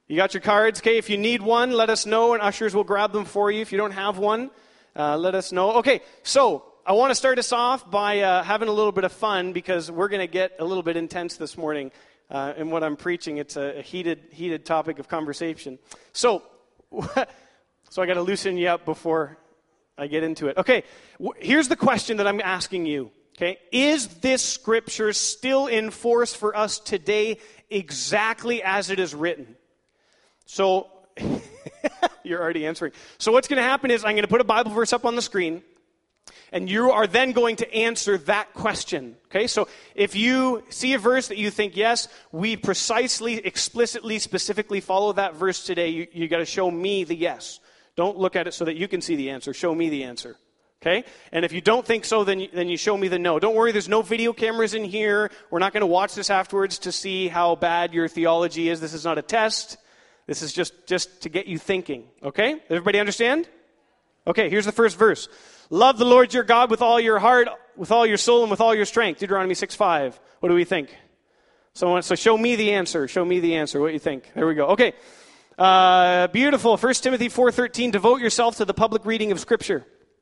You got your cards? Okay, if you need one, let us know, and ushers will grab them for you. If you don't have one, let us know. Okay, so I want to start us off by having a little bit of fun, because we're going to get a little bit intense this morning in what I'm preaching. It's a heated topic of conversation. So I got to loosen you up before I get into it. Okay, here's the question that I'm asking you. Okay, is this scripture still in force for us today exactly as it is written? So, you're already answering. So what's going to happen is I'm going to put a Bible verse up on the screen, and you are then going to answer that question. Okay, so if you see a verse that you think, yes, we precisely, explicitly, specifically follow that verse today, you got to show me the yes. Don't look at it so that you can see the answer. Show me the answer. Okay? And if you don't think so, then you show me the no. Don't worry, there's no video cameras in here. We're not going to watch this afterwards to see how bad your theology is. This is not a test. This is just to get you thinking. Okay? Everybody understand? Okay, here's the first verse. Love the Lord your God with all your heart, with all your soul, and with all your strength. Deuteronomy 6:5. What do we think? So show me the answer. Show me the answer. What do you think? There we go. Okay. Beautiful. 1 Timothy 4:13. Devote yourself to the public reading of Scripture.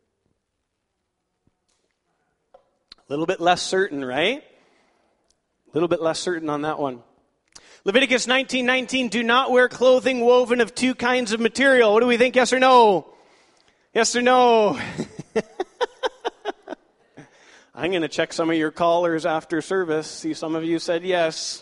A little bit less certain, right? A little bit less certain on that one. Leviticus 19:19. Do not wear clothing woven of two kinds of material. What do we think? Yes or no? Yes or no? I'm going to check some of your callers after service. See, some of you said yes.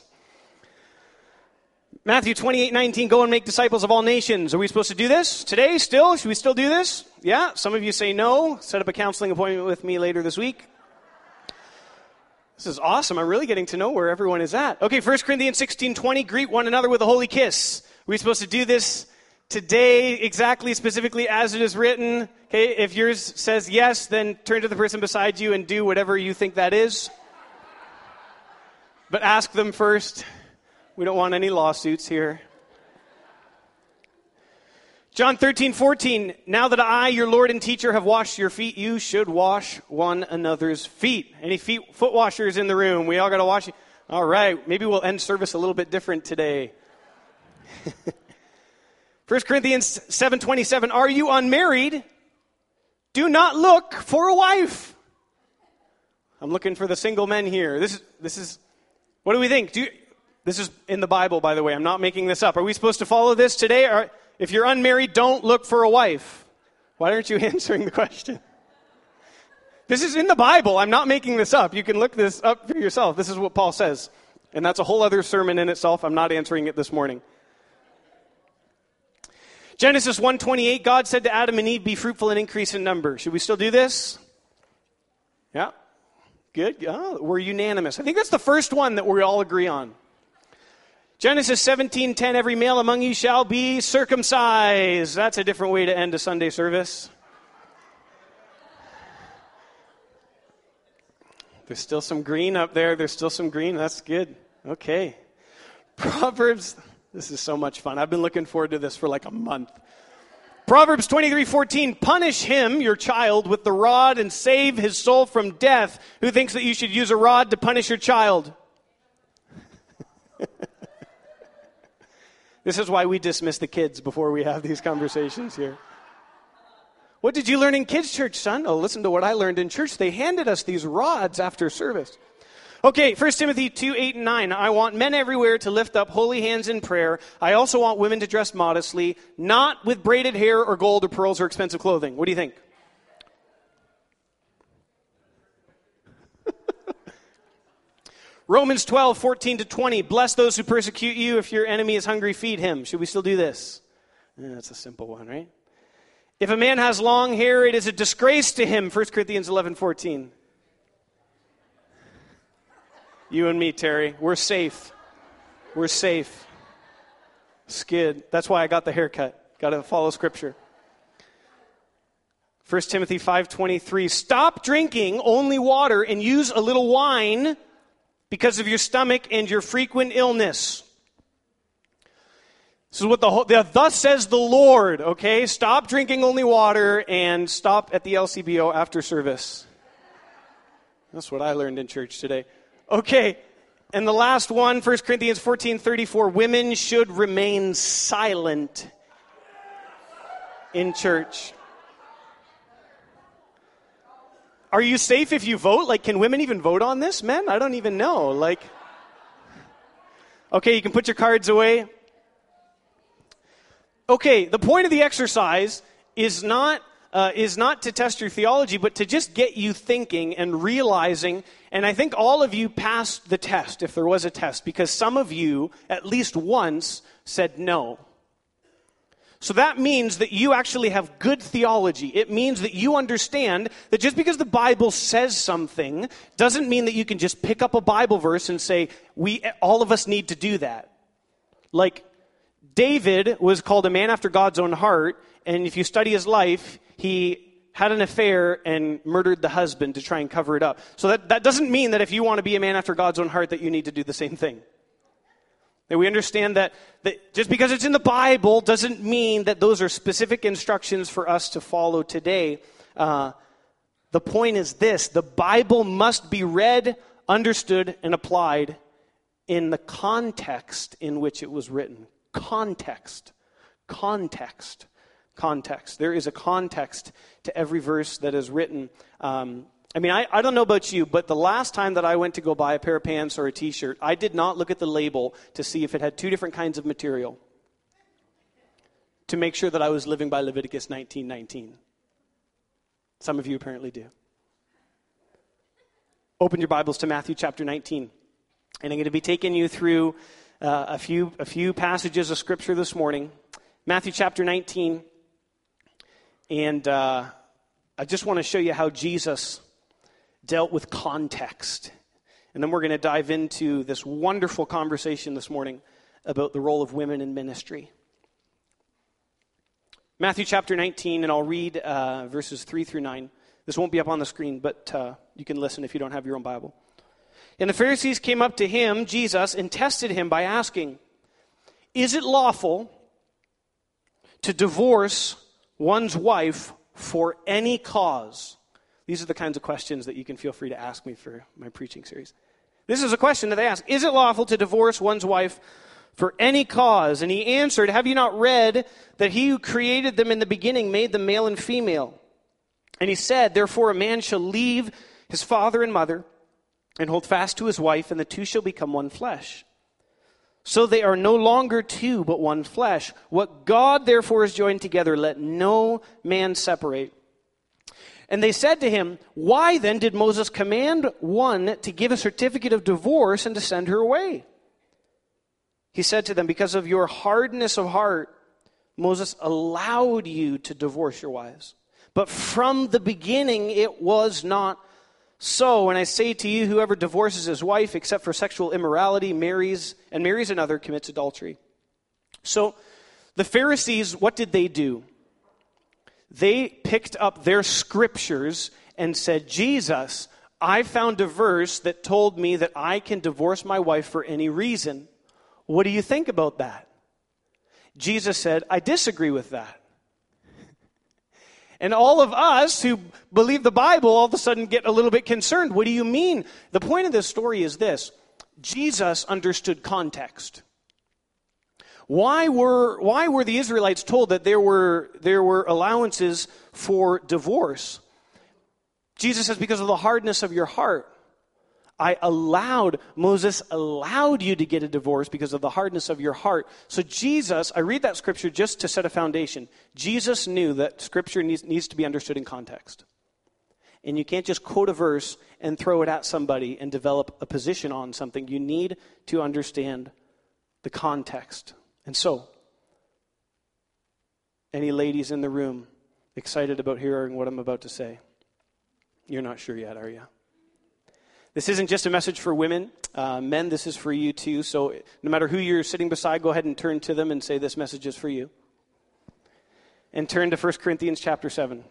Matthew 28:19. Go and make disciples of all nations. Are we supposed to do this today still? Should we still do this? Yeah. Some of you say no. Set up a counseling appointment with me later this week. This is awesome. I'm really getting to know where everyone is at. Okay, 1 Corinthians 16:20. Greet one another with a holy kiss. Are we supposed to do this today, exactly, specifically as it is written? Okay, if yours says yes, then turn to the person beside you and do whatever you think that is. But ask them first. We don't want any lawsuits here. John 13:14. Now that I, your Lord and teacher, have washed your feet, you should wash one another's feet. Any foot washers in the room? We all got to wash it. All right, maybe we'll end service a little bit different today. 1 Corinthians 7:27. Are you unmarried? Do not look for a wife. I'm looking for the single men here. This is. What do we think? This is in the Bible, by the way. I'm not making this up. Are we supposed to follow this today? Or if you're unmarried, don't look for a wife. Why aren't you answering the question? This is in the Bible. I'm not making this up. You can look this up for yourself. This is what Paul says. And that's a whole other sermon in itself. I'm not answering it this morning. Genesis 1:28, God said to Adam and Eve, be fruitful and increase in number. Should we still do this? Yeah. Good. Oh, we're unanimous. I think that's the first one that we all agree on. Genesis 17:10, every male among you shall be circumcised. That's a different way to end a Sunday service. There's still some green up there. There's still some green. That's good. Okay. Proverbs, this is so much fun. I've been looking forward to this for like a month. Proverbs 23:14, punish him, your child, with the rod and save his soul from death. Who thinks that you should use a rod to punish your child? This is why we dismiss the kids before we have these conversations here. What did you learn in kids' church, son? Oh, listen to what I learned in church. They handed us these rods after service. Okay, 1 Timothy 2:8-9. I want men everywhere to lift up holy hands in prayer. I also want women to dress modestly, not with braided hair or gold or pearls or expensive clothing. What do you think? Romans 12:14-20. Bless those who persecute you. If your enemy is hungry, feed him. Should we still do this? That's a simple one, right? If a man has long hair, it is a disgrace to him. 1 Corinthians 11:14. You and me, Terry. We're safe. We're safe. Skid. That's why I got the haircut. Got to follow Scripture. 1 Timothy 5:23. Stop drinking only water and use a little wine because of your stomach and your frequent illness. This is what thus says the Lord, okay? Stop drinking only water and stop at the LCBO after service. That's what I learned in church today. Okay, And the last one, 1 Corinthians 14:34, women should remain silent in church. Are you safe if you vote? Like, can women even vote on this, men? I don't even know. Like, okay, you can put your cards away. Okay, the point of the exercise is not to test your theology, but to just get you thinking and realizing. And I think all of you passed the test, if there was a test, because some of you, at least once, said no. So that means that you actually have good theology. It means that you understand that just because the Bible says something doesn't mean that you can just pick up a Bible verse and say, all of us need to do that. Like, David was called a man after God's own heart, and if you study his life, he had an affair and murdered the husband to try and cover it up. So that doesn't mean that if you want to be a man after God's own heart that you need to do the same thing. And we understand that just because it's in the Bible doesn't mean that those are specific instructions for us to follow today. The point is this: the Bible must be read, understood, and applied in the context in which it was written. Context. There is a context to every verse that is written. I don't know about you, but the last time that I went to go buy a pair of pants or a t-shirt, I did not look at the label to see if it had two different kinds of material to make sure that I was living by Leviticus 19:19. Some of you apparently do. Open your Bibles to Matthew chapter 19. And I'm going to be taking you through a few passages of Scripture this morning. Matthew chapter 19. And I just want to show you how Jesus dealt with context. And then we're going to dive into this wonderful conversation this morning about the role of women in ministry. Matthew chapter 19, and I'll read verses 3 through 9. This won't be up on the screen, but you can listen if you don't have your own Bible. And the Pharisees came up to him, Jesus, and tested him by asking, "Is it lawful to divorce one's wife for any cause?" These are the kinds of questions that you can feel free to ask me for my preaching series. This is a question that they ask. Is it lawful to divorce one's wife for any cause? And he answered, "Have you not read that he who created them in the beginning made them male and female? And he said, therefore a man shall leave his father and mother and hold fast to his wife, and the two shall become one flesh. So they are no longer two, but one flesh. What God therefore has joined together, let no man separate." And they said to him, "Why then did Moses command one to give a certificate of divorce and to send her away?" He said to them, "Because of your hardness of heart, Moses allowed you to divorce your wives. But from the beginning it was not so. And I say to you, whoever divorces his wife except for sexual immorality marries another commits adultery." So the Pharisees, what did they do? They picked up their scriptures and said, "Jesus, I found a verse that told me that I can divorce my wife for any reason. What do you think about that?" Jesus said, "I disagree with that." And all of us who believe the Bible all of a sudden get a little bit concerned. What do you mean? The point of this story is this: Jesus understood context. Why were the Israelites told that there were allowances for divorce? Jesus says, because of the hardness of your heart. Moses allowed you to get a divorce because of the hardness of your heart. So Jesus, I read that scripture just to set a foundation. Jesus knew that scripture needs to be understood in context. And you can't just quote a verse and throw it at somebody and develop a position on something. You need to understand the context. And so, any ladies in the room excited about hearing what I'm about to say? You're not sure yet, are you? This isn't just a message for women. Men, this is for you too. So no matter who you're sitting beside, go ahead and turn to them and say, "This message is for you." And turn to 1 Corinthians chapter 7.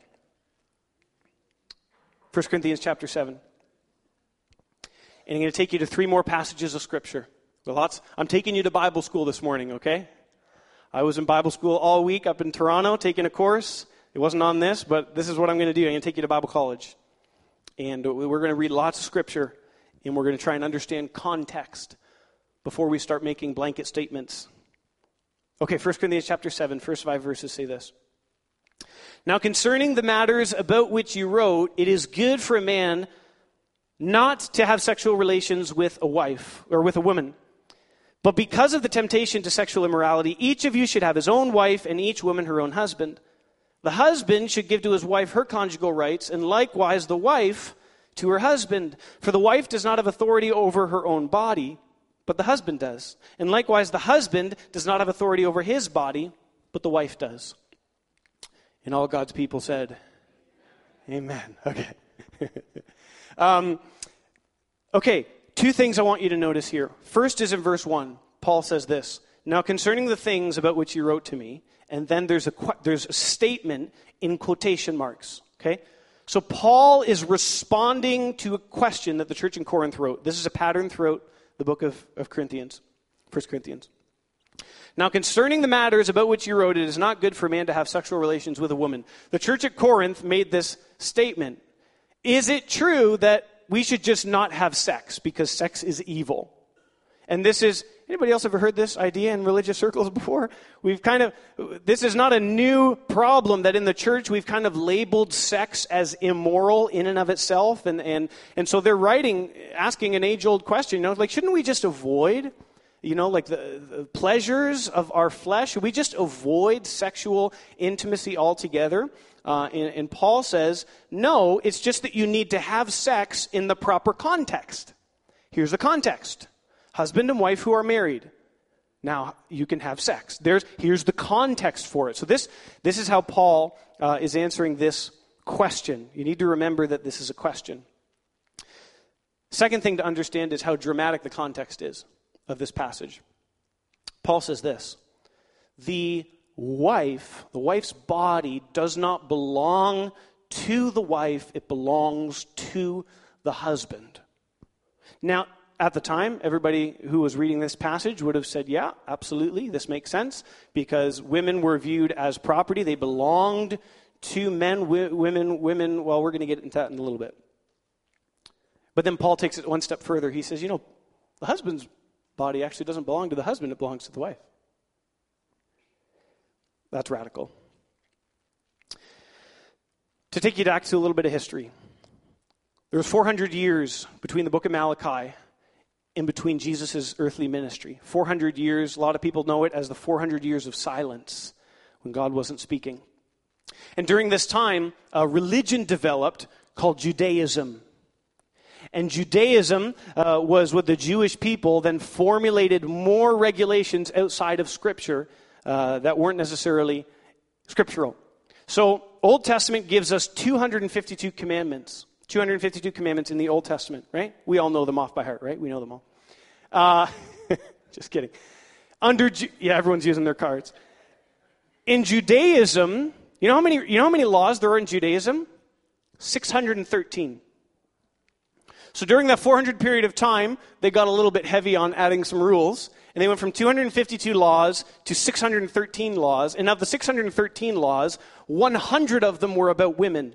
1 Corinthians chapter 7. And I'm going to take you to 3 more passages of Scripture. I'm taking you to Bible school this morning, okay? I was in Bible school all week up in Toronto taking a course. It wasn't on this, but this is what I'm going to do. I'm going to take you to Bible college. And we're going to read lots of Scripture. And we're going to try and understand context before we start making blanket statements. Okay, 1 Corinthians chapter 7, first 5 verses say this. Now concerning the matters about which you wrote, it is good for a man not to have sexual relations with a wife or with a woman. But because of the temptation to sexual immorality, each of you should have his own wife and each woman her own husband. The husband should give to his wife her conjugal rights, and likewise the wife to her husband. For the wife does not have authority over her own body, but the husband does. And likewise the husband does not have authority over his body, but the wife does. And all God's people said, amen. Okay. Okay, two things I want you to notice here. First is in verse 1. Paul says this, now concerning the things about which you wrote to me, and then there's a statement in quotation marks. Okay? So Paul is responding to a question that the church in Corinth wrote. This is a pattern throughout the book of Corinthians, 1 Corinthians. Now concerning the matters about which you wrote, it is not good for a man to have sexual relations with a woman. The church at Corinth made this statement. Is it true that we should just not have sex because sex is evil? And this is, anybody else ever heard this idea in religious circles before? This is not a new problem that in the church we've kind of labeled sex as immoral in and of itself. And so they're asking an age-old question, like, shouldn't we just avoid, like the pleasures of our flesh? Should we just avoid sexual intimacy altogether? And Paul says, no, it's just that you need to have sex in the proper context. Here's the context. Husband and wife who are married. Now, you can have sex. Here's the context for it. So this is how Paul is answering this question. You need to remember that this is a question. Second thing to understand is how dramatic the context is of this passage. Paul says this, the wife's body does not belong to the wife, it belongs to the husband. Now, at the time, everybody who was reading this passage would have said, yeah, absolutely, this makes sense, because women were viewed as property. They belonged to men, women, well, we're going to get into that in a little bit. But then Paul takes it one step further. He says, the husband's body actually doesn't belong to the husband, it belongs to the wife. That's radical. To take you back to a little bit of history, there was 400 years between the book of Malachi and between Jesus' earthly ministry. 400 years, a lot of people know it as the 400 years of silence when God wasn't speaking. And during this time, a religion developed called Judaism. And Judaism was what the Jewish people then formulated more regulations outside of Scripture that weren't necessarily scriptural. So Old Testament gives us 252 commandments. 252 commandments in the Old Testament, right? We all know them off by heart, right? We know them all. Just kidding. Everyone's using their cards. In Judaism, you know how many laws there are in Judaism? 613. So during that 400 period of time, they got a little bit heavy on adding some rules, and they went from 252 laws to 613 laws. And of the 613 laws, 100 of them were about women.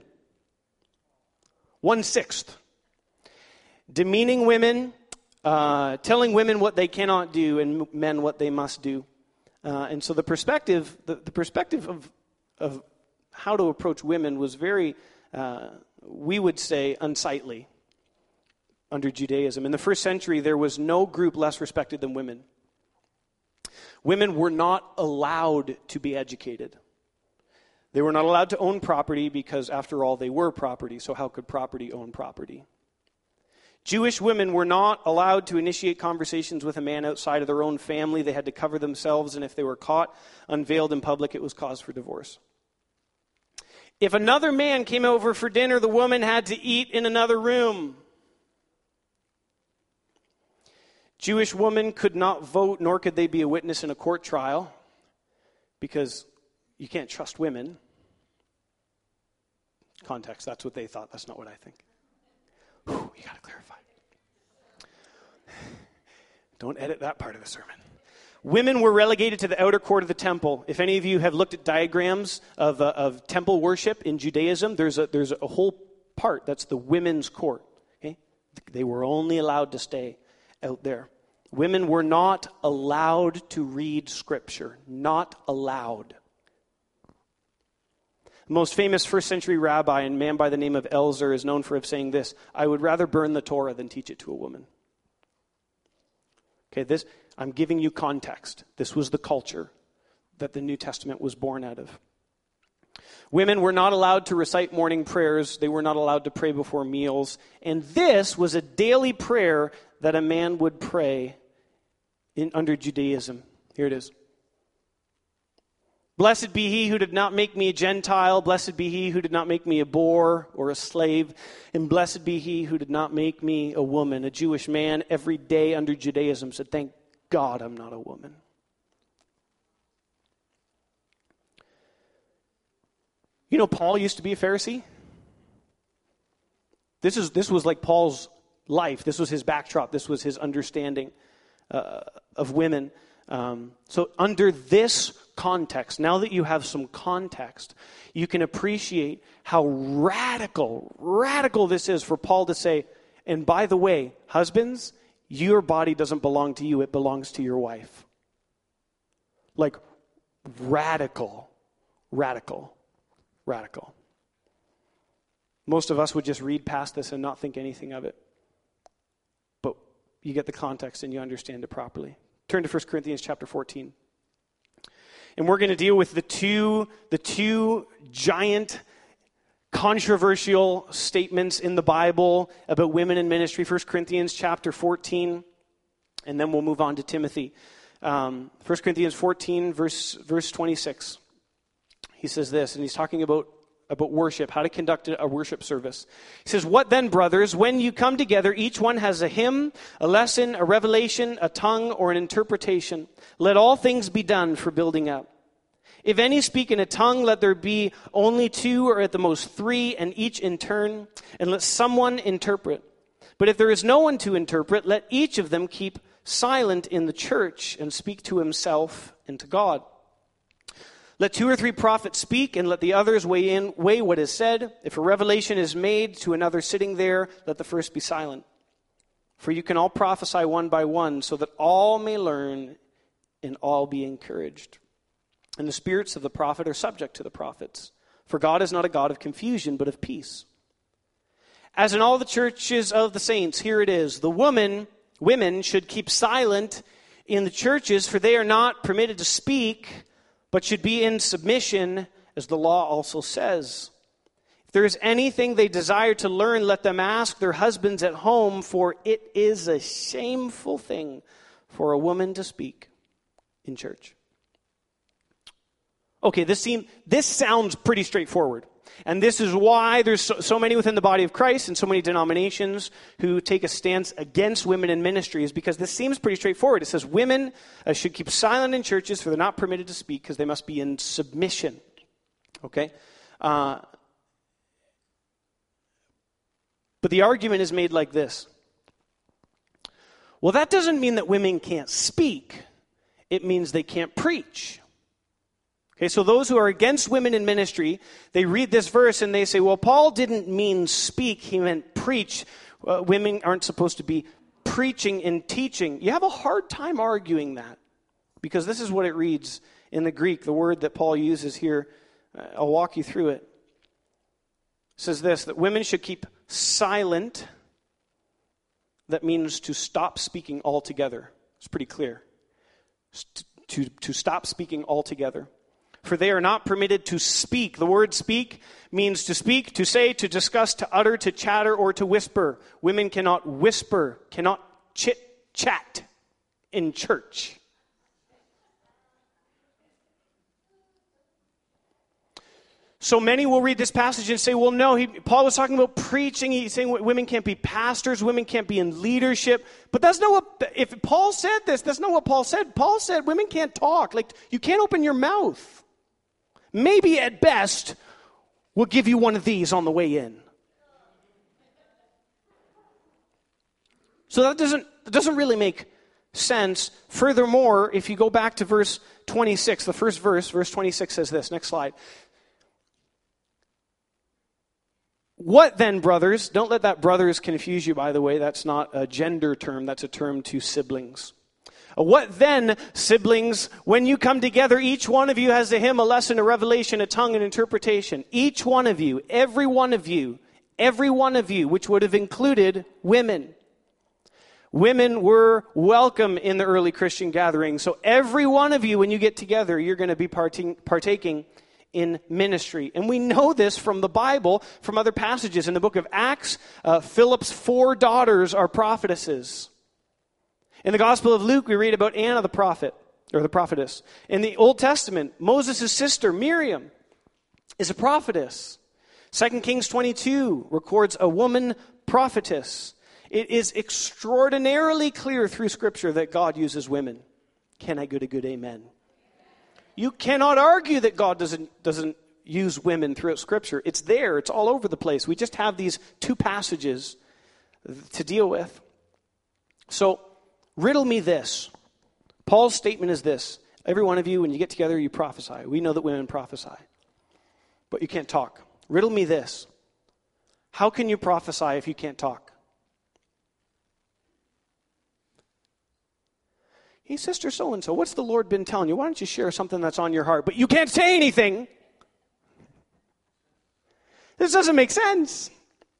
1/6. Demeaning women, telling women what they cannot do, and men what they must do. And so the perspective of how to approach women was very, we would say, unsightly under Judaism. In the first century, there was no group less respected than women. Women were not allowed to be educated. They were not allowed to own property because, after all, they were property, so how could property own property? Jewish women were not allowed to initiate conversations with a man outside of their own family. They had to cover themselves, and if they were caught unveiled in public, it was cause for divorce. If another man came over for dinner, the woman had to eat in another room. Jewish women could not vote, nor could they be a witness in a court trial, because you can't trust women. Context, that's what they thought. That's not what I think. Whew, you got to clarify. Don't edit that part of the sermon. Women were relegated to the outer court of the temple. If any of you have looked at diagrams of temple worship in Judaism, there's a whole part that's the women's court. Okay? They were only allowed to stay out there. Women were not allowed to read Scripture. Not allowed. The most famous first century rabbi and man by the name of Elzer is known for saying this: I would rather burn the Torah than teach it to a woman. Okay, I'm giving you context. This was the culture that the New Testament was born out of. Women were not allowed to recite morning prayers. They were not allowed to pray before meals. And this was a daily prayer that a man would pray under Judaism. Here it is. Blessed be he who did not make me a Gentile. Blessed be he who did not make me a boor or a slave. And blessed be he who did not make me a woman. A Jewish man every day under Judaism said, thank God I'm not a woman. You know, Paul used to be a Pharisee. This was like Paul's life. This was his backdrop. This was his understanding of women. So under this context, now that you have some context, you can appreciate how radical this is for Paul to say, and by the way, husbands, your body doesn't belong to you, it belongs to your wife. Like radical. Most of us would just read past this and not think anything of it. But you get the context and you understand it properly. Turn to 1 Corinthians chapter 14. And we're going to deal with the two giant controversial statements in the Bible about women in ministry. 1 Corinthians chapter 14, and then we'll move on to Timothy. 1 Corinthians 14, verse 26. He says this, and he's talking about worship, how to conduct a worship service. He says, what then, brothers, when you come together, each one has a hymn, a lesson, a revelation, a tongue, or an interpretation. Let all things be done for building up. If any speak in a tongue, let there be only 2 or at the most 3, and each in turn, and let someone interpret. But if there is no one to interpret, let each of them keep silent in the church and speak to himself and to God. Let 2 or 3 prophets speak, and let the others weigh what is said. If a revelation is made to another sitting there, let the first be silent. For you can all prophesy one by one, so that all may learn and all be encouraged. And the spirits of the prophet are subject to the prophets. For God is not a God of confusion, but of peace. As in all the churches of the saints, here it is, the women should keep silent in the churches, for they are not permitted to speak, but should be in submission, as the law also says. If there is anything they desire to learn, let them ask their husbands at home, for it is a shameful thing for a woman to speak in church. Okay, this sounds pretty straightforward. And this is why there's so many within the body of Christ and so many denominations who take a stance against women in ministry, is because this seems pretty straightforward. It says women should keep silent in churches, for they're not permitted to speak because they must be in submission. Okay? But the argument is made like this. Well, that doesn't mean that women can't speak. It means they can't preach. Okay, so those who are against women in ministry, they read this verse and they say, well, Paul didn't mean speak, he meant preach. Women aren't supposed to be preaching and teaching. You have a hard time arguing that, because this is what it reads in the Greek, the word that Paul uses here. I'll walk you through it. It says this, that women should keep silent. That means to stop speaking altogether. It's pretty clear. To stop speaking altogether. For they are not permitted to speak. The word speak means to speak, to say, to discuss, to utter, to chatter, or to whisper. Women cannot whisper, cannot chit-chat in church. So many will read this passage and say, well, no, Paul was talking about preaching. He's saying women can't be pastors, women can't be in leadership. But that's not what, if Paul said this, that's not what Paul said. Paul said women can't talk. Like, you can't open your mouth. Maybe at best, we'll give you one of these on the way in. So that doesn't really make sense. Furthermore, if you go back to verse 26, the first verse 26 says this. Next slide. What then, brothers? Don't let that brothers confuse you, by the way. That's not a gender term. That's a term to siblings. What then, siblings, when you come together, each one of you has a hymn, a lesson, a revelation, a tongue, an interpretation. Each one of you, every one of you, which would have included women. Women were welcome in the early Christian gathering. So every one of you, when you get together, you're going to be partaking in ministry. And we know this from the Bible, from other passages. In the book of Acts, Philip's 4 daughters are prophetesses. In the Gospel of Luke, we read about Anna the prophet, or the prophetess. In the Old Testament, Moses' sister, Miriam, is a prophetess. 2 Kings 22 records a woman prophetess. It is extraordinarily clear through Scripture that God uses women. Can I get a good amen? You cannot argue that God doesn't use women throughout Scripture. It's there. It's all over the place. We just have these 2 passages to deal with. So, riddle me this. Paul's statement is this. Every one of you, when you get together, you prophesy. We know that women prophesy. But you can't talk. Riddle me this. How can you prophesy if you can't talk? Hey, sister so-and-so, what's the Lord been telling you? Why don't you share something that's on your heart? But you can't say anything. This doesn't make sense.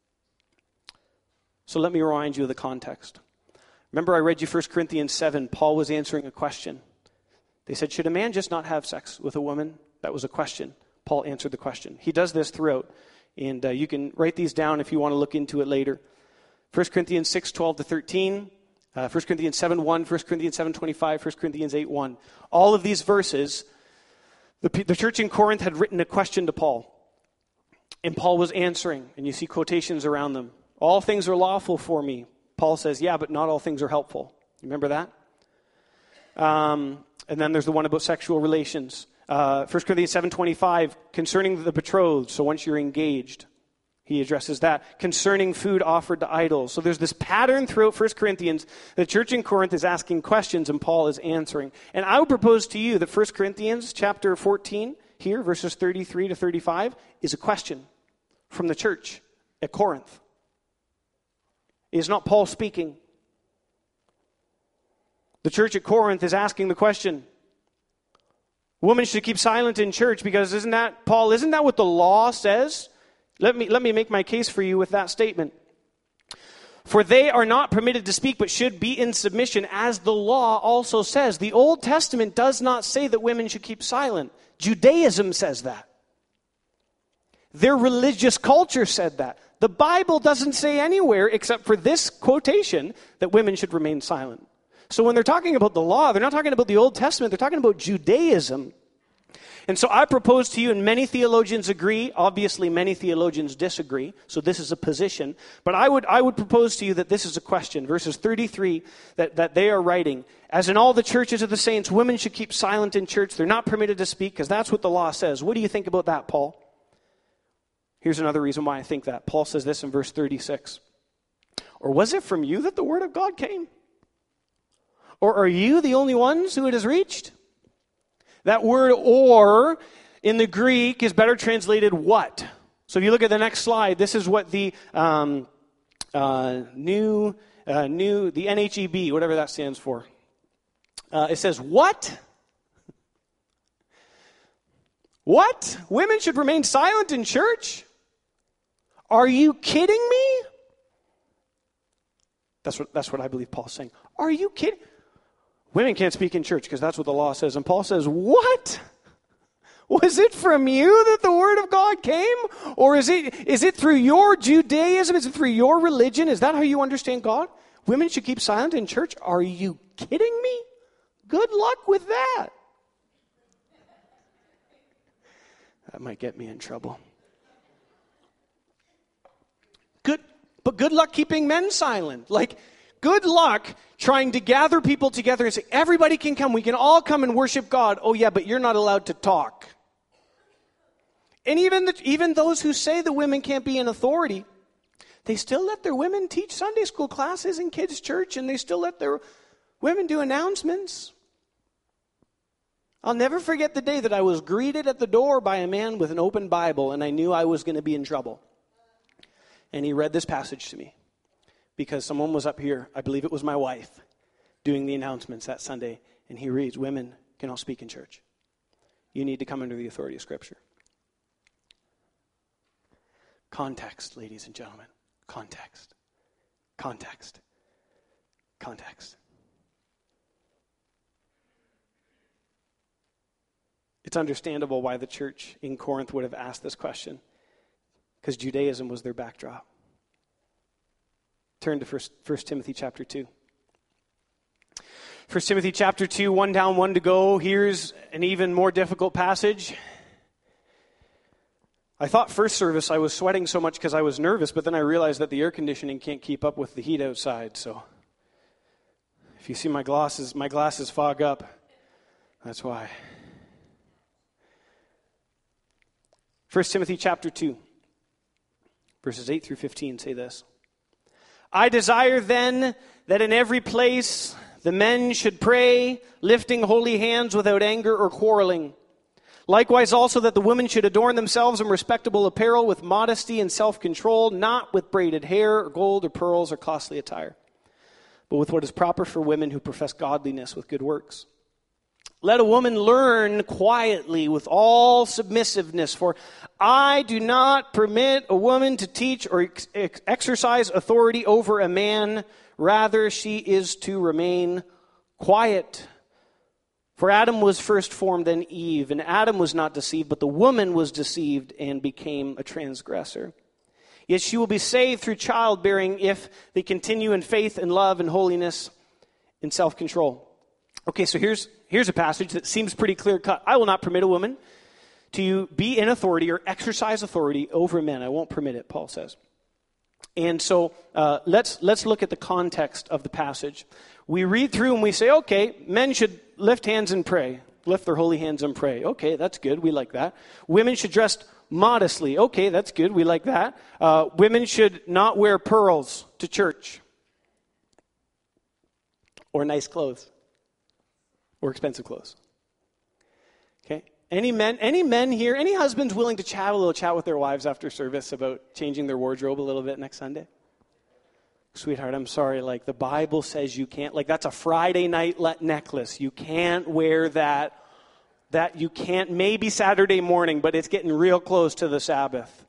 So let me remind you of the context. Remember I read you 1 Corinthians 7. Paul was answering a question. They said, should a man just not have sex with a woman? That was a question. Paul answered the question. He does this throughout. And you can write these down if you want to look into it later. 1 Corinthians 6, 12 to 13. 1 Corinthians 7, 1, 1 Corinthians 7, 25, 1 Corinthians 8, 1. All of these verses, the church in Corinth had written a question to Paul. And Paul was answering. And you see quotations around them. All things are lawful for me. Paul says, yeah, but not all things are helpful. You remember that? And then there's the one about sexual relations. 1 Corinthians 7:25, concerning the betrothed, so once you're engaged, he addresses that. Concerning food offered to idols. So there's this pattern throughout 1 Corinthians. The church in Corinth is asking questions and Paul is answering. And I would propose to you that 1 Corinthians chapter 14, here, verses 33 to 35, is a question from the church at Corinth. It is not Paul speaking. The church at Corinth is asking the question, women should keep silent in church because isn't that what the law says? Let me make my case for you with that statement. For they are not permitted to speak, but should be in submission, as the law also says. The Old Testament does not say that women should keep silent. Judaism says that. Their religious culture said that. The Bible doesn't say anywhere, except for this quotation, that women should remain silent. So when they're talking about the law, they're not talking about the Old Testament, they're talking about Judaism. And so I propose to you, and many theologians agree, obviously many theologians disagree, so this is a position, but I would propose to you that this is a question, verses 33, that they are writing, as in all the churches of the saints, women should keep silent in church, they're not permitted to speak, because that's what the law says. What do you think about that, Paul? Here's another reason why I think that. Paul says this in verse 36. Or was it from you that the word of God came? Or are you the only ones who it has reached? That word "or" in the Greek is better translated "what." So if you look at the next slide, this is what the the NHEB, whatever that stands for. It says, what? What? Women should remain silent in church? Are you kidding me? That's what I believe Paul's saying. Are you kidding? Women can't speak in church because that's what the law says. And Paul says, what? Was it from you that the word of God came? Or is it through your Judaism? Is it through your religion? Is that how you understand God? Women should keep silent in church? Are you kidding me? Good luck with that. That might get me in trouble. Good luck keeping men silent. Like, good luck trying to gather people together and say, everybody can come. We can all come and worship God. Oh, yeah, but you're not allowed to talk. And even those who say the women can't be in authority, they still let their women teach Sunday school classes in kids' church, and they still let their women do announcements. I'll never forget the day that I was greeted at the door by a man with an open Bible, and I knew I was going to be in trouble. And he read this passage to me because someone was up here, I believe it was my wife, doing the announcements that Sunday. And he reads, women cannot speak in church. You need to come under the authority of Scripture. Context, ladies and gentlemen. Context. Context. Context. It's understandable why the church in Corinth would have asked this question, because Judaism was their backdrop. Turn to 1 Timothy chapter 2. 1 Timothy chapter 2, 1 down, 1 to go. Here's an even more difficult passage. I thought first service I was sweating so much because I was nervous, but then I realized that the air conditioning can't keep up with the heat outside. So if you see my glasses fog up, that's why. 1 Timothy chapter 2, verses 8 through 15 say this. I desire then that in every place the men should pray, lifting holy hands without anger or quarreling. Likewise also that the women should adorn themselves in respectable apparel with modesty and self-control, not with braided hair or gold or pearls or costly attire, but with what is proper for women who profess godliness with good works. Let a woman learn quietly with all submissiveness, for I do not permit a woman to teach or exercise authority over a man. Rather, she is to remain quiet. For Adam was first formed, then Eve, and Adam was not deceived, but the woman was deceived and became a transgressor. Yet she will be saved through childbearing if they continue in faith and love and holiness and self-control. Okay, so here's a passage that seems pretty clear-cut. I will not permit a woman to be in authority or exercise authority over men. I won't permit it, Paul says. And so let's look at the context of the passage. We read through and we say, okay, men should lift hands and pray. Lift their holy hands and pray. Okay, that's good. We like that. Women should dress modestly. Okay, that's good. We like that. Women should not wear pearls to church. Or nice clothes. Or expensive clothes. Okay? Any men here, any husbands willing to have a little chat with their wives after service about changing their wardrobe a little bit next Sunday? Sweetheart, I'm sorry, the Bible says you can't, that's a Friday night necklace. You can't wear that you can't, maybe Saturday morning, but it's getting real close to the Sabbath.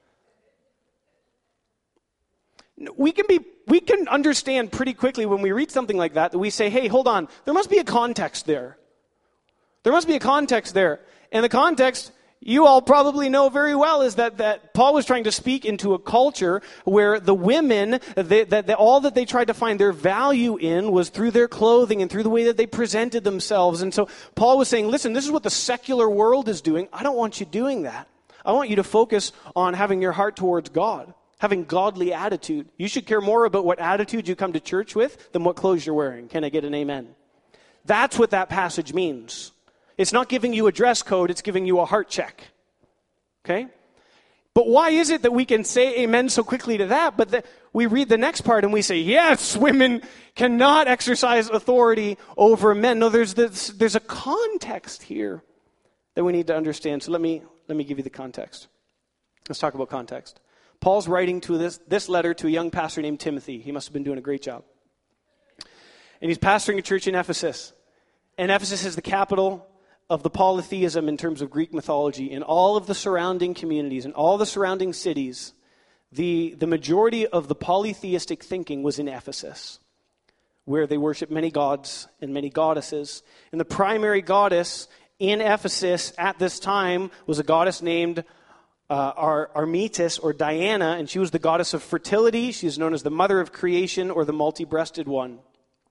We can understand pretty quickly when we read something like that we say, hey, hold on, there must be a context there. There must be a context there. And the context, you all probably know very well, is that Paul was trying to speak into a culture where the women, all that they tried to find their value in was through their clothing and through the way that they presented themselves. And so Paul was saying, listen, this is what the secular world is doing. I don't want you doing that. I want you to focus on having your heart towards God. Having godly attitude. You should care more about what attitude you come to church with than what clothes you're wearing. Can I get an amen? That's what that passage means. It's not giving you a dress code, it's giving you a heart check. Okay? But why is it that we can say amen so quickly to that, but we read the next part and we say, yes, women cannot exercise authority over men. No, there's a context here that we need to understand. So let me give you the context. Let's talk about context. Paul's writing to this letter to a young pastor named Timothy. He must have been doing a great job. And he's pastoring a church in Ephesus. And Ephesus is the capital of the polytheism in terms of Greek mythology. In all of the surrounding communities, in all the surrounding cities, the majority of the polytheistic thinking was in Ephesus, where they worship many gods and many goddesses. And the primary goddess in Ephesus at this time was a goddess named Artemis or Diana, and she was the goddess of fertility. She is known as the mother of creation or the multi-breasted one.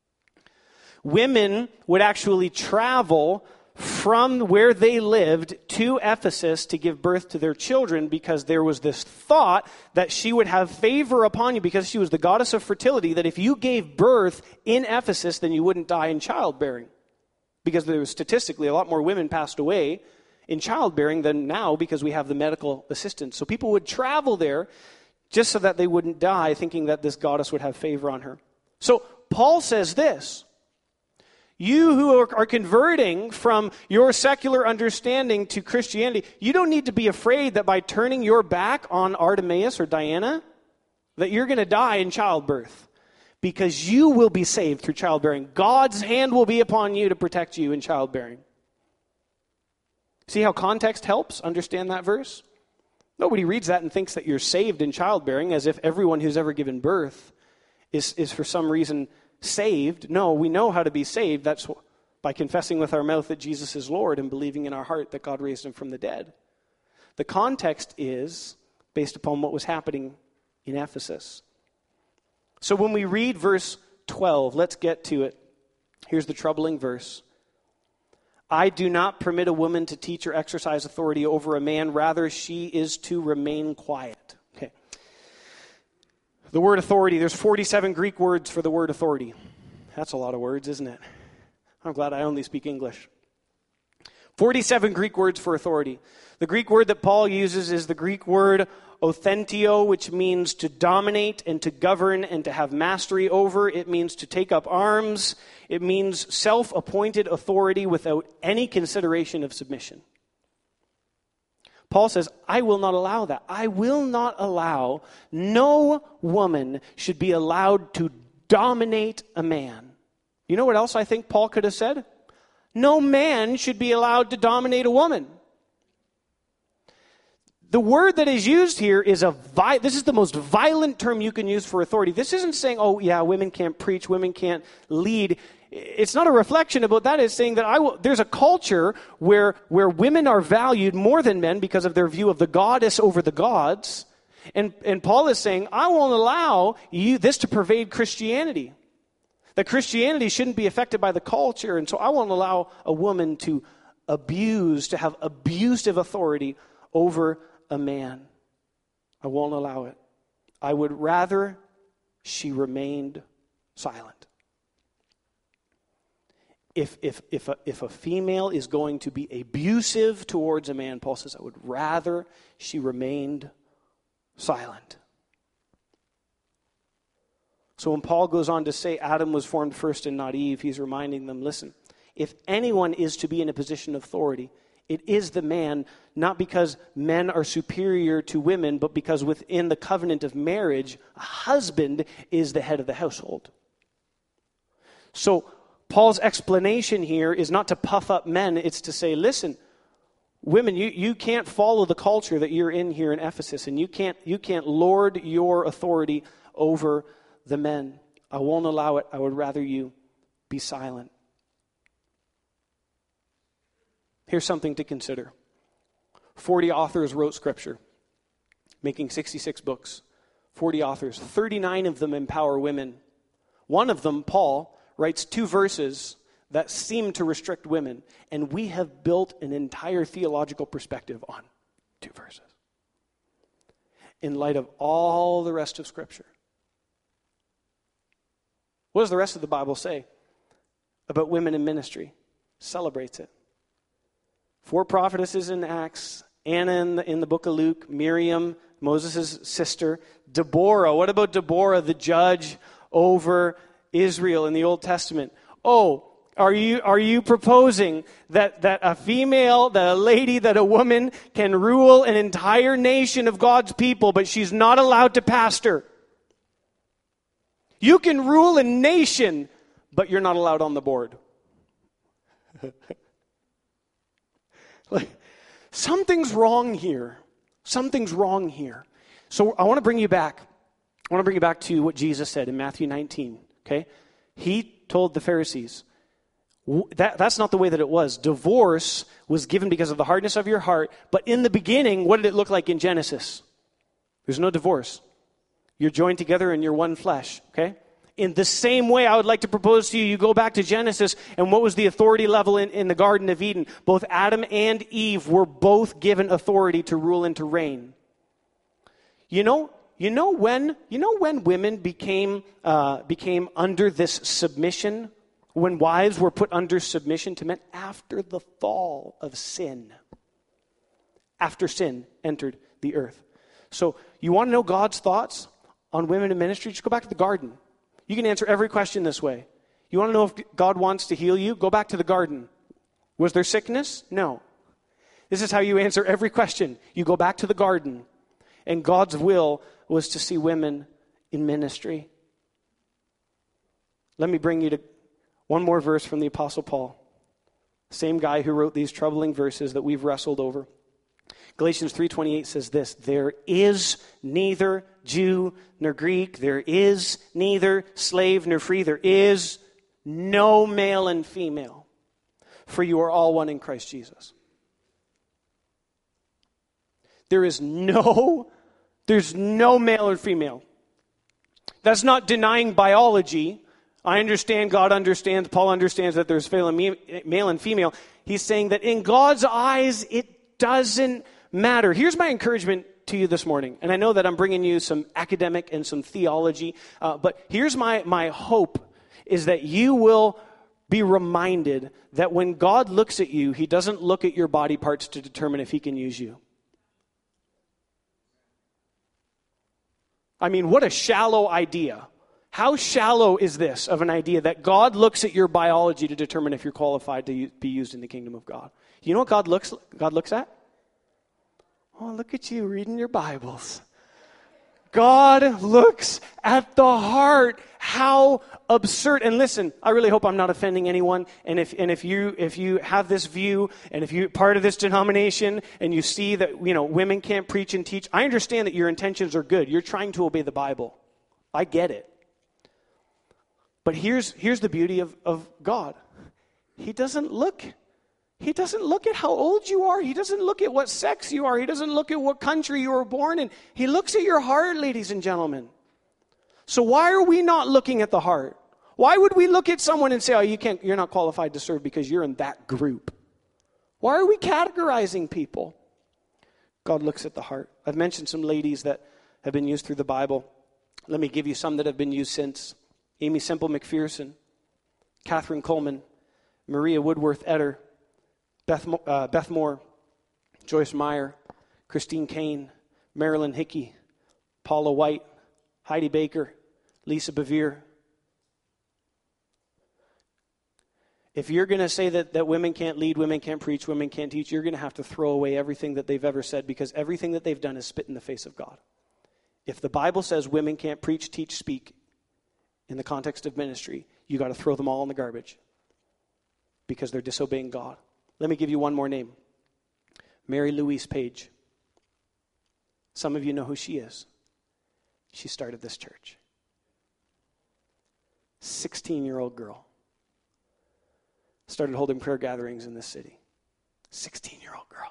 Women would actually travel from where they lived to Ephesus to give birth to their children because there was this thought that she would have favor upon you because she was the goddess of fertility, that if you gave birth in Ephesus, then you wouldn't die in childbearing. Because there was statistically a lot more women passed away in childbearing than now because we have the medical assistance. So people would travel there just so that they wouldn't die, thinking that this goddess would have favor on her. So Paul says this: you who are converting from your secular understanding to Christianity, you don't need to be afraid that by turning your back on Artemis or Diana, that you're going to die in childbirth because you will be saved through childbearing. God's hand will be upon you to protect you in childbearing. See how context helps understand that verse? Nobody reads that and thinks that you're saved in childbearing as if everyone who's ever given birth is for some reason saved. No, we know how to be saved. That's by confessing with our mouth that Jesus is Lord and believing in our heart that God raised him from the dead. The context is based upon what was happening in Ephesus. So when we read verse 12, let's get to it. Here's the troubling verse. I do not permit a woman to teach or exercise authority over a man. Rather, she is to remain quiet. Okay. The word authority, there's 47 Greek words for the word authority. That's a lot of words, isn't it? I'm glad I only speak English. 47 Greek words for authority. The Greek word that Paul uses is the Greek word authentio, which means to dominate and to govern and to have mastery over. It means to take up arms. It means self-appointed authority without any consideration of submission. Paul says, I will not allow that. I will not allow, no woman should be allowed to dominate a man. You know what else I think Paul could have said? No man should be allowed to dominate a woman. The word that is used here is this is the most violent term you can use for authority. This isn't saying, oh yeah, women can't preach, women can't lead. It's not a reflection about that. It's saying that there's a culture where women are valued more than men because of their view of the goddess over the gods. And Paul is saying, I won't allow this to pervade Christianity. That Christianity shouldn't be affected by the culture. And so I won't allow a woman to have abusive authority over a man. I won't allow it. I would rather she remained silent. If a female is going to be abusive towards a man, Paul says, I would rather she remained silent. So when Paul goes on to say Adam was formed first and not Eve, he's reminding them, listen, if anyone is to be in a position of authority, it is the man, not because men are superior to women, but because within the covenant of marriage, a husband is the head of the household. So Paul's explanation here is not to puff up men, it's to say, listen, women, you can't follow the culture that you're in here in Ephesus, and you can't lord your authority over the men. I won't allow it. I would rather you be silent. Here's something to consider. 40 authors wrote Scripture, making 66 books. 40 authors. 39 of them empower women. One of them, Paul, writes 2 verses that seem to restrict women. And we have built an entire theological perspective on 2 verses. In light of all the rest of Scripture. What does the rest of the Bible say about women in ministry? Celebrates it. 4 prophetesses in Acts, Anna in the book of Luke, Miriam, Moses' sister, Deborah. What about Deborah, the judge over Israel in the Old Testament? Oh, are you proposing that a female, that a lady, that a woman can rule an entire nation of God's people, but she's not allowed to pastor? You can rule a nation, but you're not allowed on the board. Like, something's wrong here. Something's wrong here. So I want to bring you back. I want to bring you back to what Jesus said in Matthew 19. Okay? He told the Pharisees, that's not the way that it was. Divorce was given because of the hardness of your heart. But in the beginning, what did it look like in Genesis? There's no divorce. You're joined together and you're one flesh. Okay? In the same way, I would like to propose to you, you go back to Genesis, and what was the authority level in the Garden of Eden? Both Adam and Eve were both given authority to rule and to reign. You know when women became under this submission, when wives were put under submission to men? After the fall of sin. After sin entered the earth. So you want to know God's thoughts on women in ministry? Just go back to the garden. You can answer every question this way. You want to know if God wants to heal you? Go back to the garden. Was there sickness? No. This is how you answer every question. You go back to the garden. And God's will was to see women in ministry. Let me bring you to one more verse from the Apostle Paul. Same guy who wrote these troubling verses that we've wrestled over. Galatians 3:28 says this, there is neither Jew nor Greek, there is neither slave nor free, there is no male and female, for you are all one in Christ Jesus. There's no male or female. That's not denying biology. I understand, God understands, Paul understands that there's male and female. He's saying that in God's eyes, it doesn't matter. Here's my encouragement to you this morning. And I know that I'm bringing you some academic and some theology. But here's my hope is that you will be reminded that when God looks at you, he doesn't look at your body parts to determine if he can use you. I mean, what a shallow idea. How shallow is this of an idea that God looks at your biology to determine if you're qualified to be used in the kingdom of God? You know what God looks at? Oh, look at you reading your Bibles. God looks at the heart. How absurd. And listen, I really hope I'm not offending anyone. And if you have this view, and if you're part of this denomination, and you see that, women can't preach and teach, I understand that your intentions are good. You're trying to obey the Bible. I get it. But here's the beauty of God. He doesn't look at how old you are. He doesn't look at what sex you are. He doesn't look at what country you were born in. He looks at your heart, ladies and gentlemen. So why are we not looking at the heart? Why would we look at someone and say, oh, you're not qualified to serve because you're in that group? Why are we categorizing people? God looks at the heart. I've mentioned some ladies that have been used through the Bible. Let me give you some that have been used since. Amy Semple McPherson, Catherine Coleman, Maria Woodworth Etter, Beth Moore, Joyce Meyer, Christine Kane, Marilyn Hickey, Paula White, Heidi Baker, Lisa Bevere. If you're going to say that women can't lead, women can't preach, women can't teach, you're going to have to throw away everything that they've ever said, because everything that they've done is spit in the face of God. If the Bible says women can't preach, teach, speak in the context of ministry, you got to throw them all in the garbage because they're disobeying God. Let me give you one more name. Mary Louise Page. Some of you know who she is. She started this church. 16-year-old girl. Started holding prayer gatherings in this city. 16-year-old girl.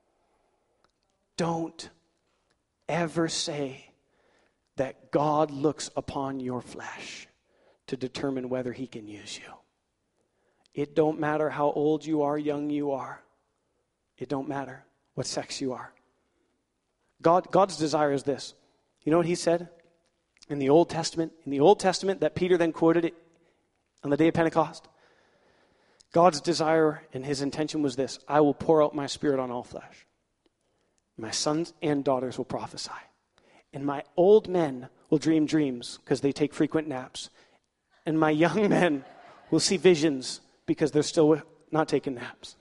Don't ever say that God looks upon your flesh to determine whether he can use you. It don't matter how old you are, young you are. It don't matter what sex you are. God's desire is this. You know what he said in the Old Testament? In the Old Testament that Peter then quoted it on the day of Pentecost. God's desire and his intention was this: I will pour out my spirit on all flesh. My sons and daughters will prophesy. And my old men will dream dreams because they take frequent naps. And my young men will see visions because they're still not taking naps.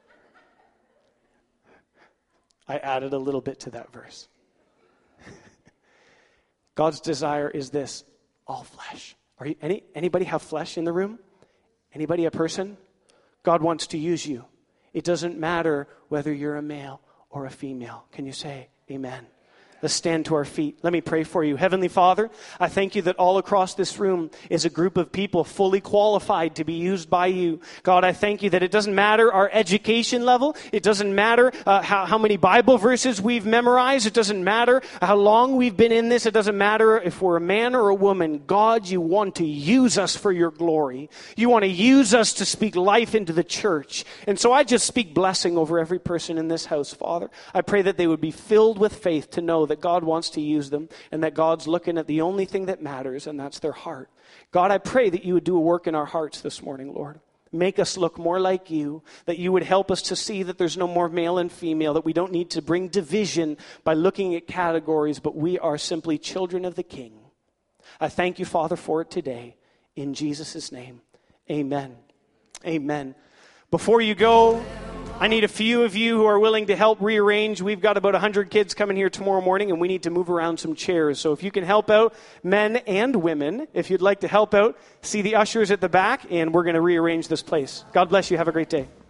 I added a little bit to that verse. God's desire is this: all flesh. Are you anybody have flesh in the room? Anybody a person? God wants to use you. It doesn't matter whether you're a male or a female. Can you say amen? Let's stand to our feet. Let me pray for you. Heavenly Father, I thank you that all across this room is a group of people fully qualified to be used by you. God, I thank you that it doesn't matter our education level. It doesn't matter how many Bible verses we've memorized. It doesn't matter how long we've been in this. It doesn't matter if we're a man or a woman. God, you want to use us for your glory. You want to use us to speak life into the church. And so I just speak blessing over every person in this house, Father. I pray that they would be filled with faith to know that God wants to use them and that God's looking at the only thing that matters, and that's their heart. God, I pray that you would do a work in our hearts this morning, Lord. Make us look more like you, that you would help us to see that there's no more male and female, that we don't need to bring division by looking at categories, but we are simply children of the King. I thank you, Father, for it today. In Jesus' name, amen. Amen. Before you go, I need a few of you who are willing to help rearrange. We've got about 100 kids coming here tomorrow morning, and we need to move around some chairs. So if you can help out, men and women, if you'd like to help out, see the ushers at the back, and we're going to rearrange this place. God bless you. Have a great day.